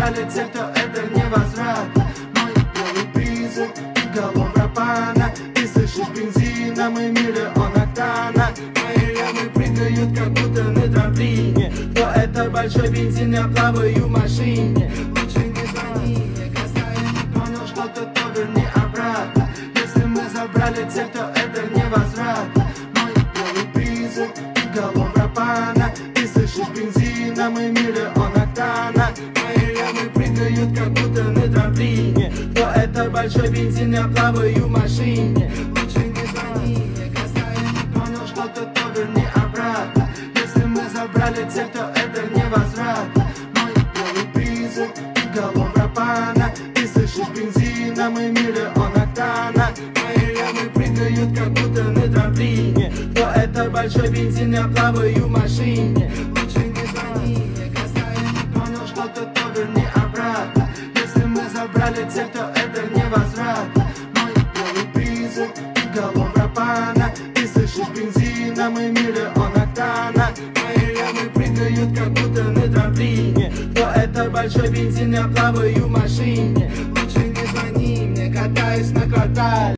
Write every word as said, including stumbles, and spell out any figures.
забрали те, кто это не возврат. Мой белый призрак и голов пропана. И слышишь бензина, мы миллион октана. Мои ямы прыгают, как будто на трамплине. Кто это большой бензин, я плаваю в машине. Лучше не звони мне, когда я не понял что-то, то верни обратно. Если мы забрали те, кто это не возврат. Мой белый призрак и голов пропана. И слышишь бензина, мы миллион октана. Мои ямы прыгают, как будто на трамплине. Кто это большой бензин, я плаваю в машине. Лучше не звони мне, когда я не понял что-то, то верни обратно. Если мы забрали те, кто это не возврат. Мой белый призрак и голов пропана. И слышишь бензина, мы миллион октана. Мои ямы прыгают, как будто на трамплине. Кто это большой бензин, я плаваю в машине. Лучше не звони мне, когда я не понял что-то, то верни обратно. Если мы забрали те, кто это не возврат. Мой белый призрак и голов пропана. И слышишь бензина, мы миллион октана. Мои ямы прыгают, как будто на трамплине. Кто это большой бензин, я плаваю в машине. Лучше не звони мне, катаюсь на квартале.